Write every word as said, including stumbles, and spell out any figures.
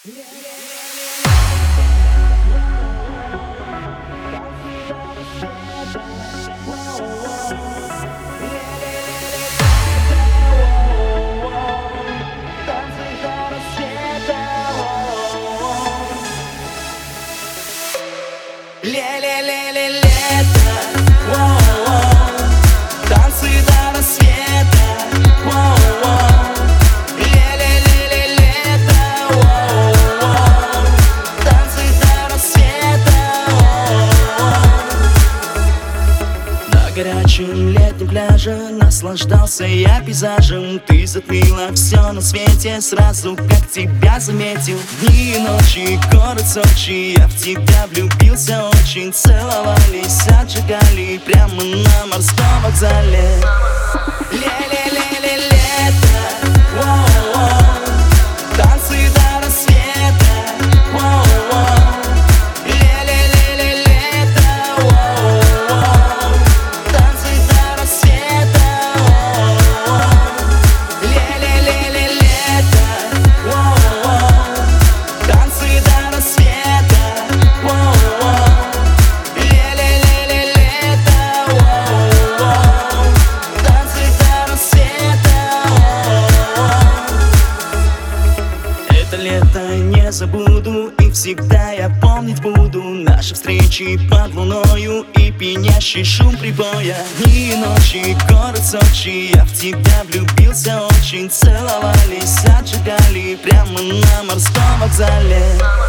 Ле-ле-ле-ле-лето, танцы до рассвета, ле-ле-ле-ле-лето, танцы до рассвета. На горячем летнем пляже наслаждался я пейзажем. Ты затмила все на свете сразу, как тебя заметил. Дни и ночи, город Сочи, я в тебя влюбился очень. Целовались, отжигали прямо на морском вокзале. Ле-ле-ле-ле-лето, танцы до рассвета, ле-ле-ле-ле-лето, танцы до рассвета, ле-ле-ле-ле-лето, танцы до рассвета, ле-ле-ле-ле-лето, танцы до рассвета. Это лето не забуду и всегда я помнить буду наши встречи под луною и пьянящий шум прибоя. Дни и ночи, город Сочи, я в тебя влюбился очень. Целовались, отжигали прямо на морском вокзале.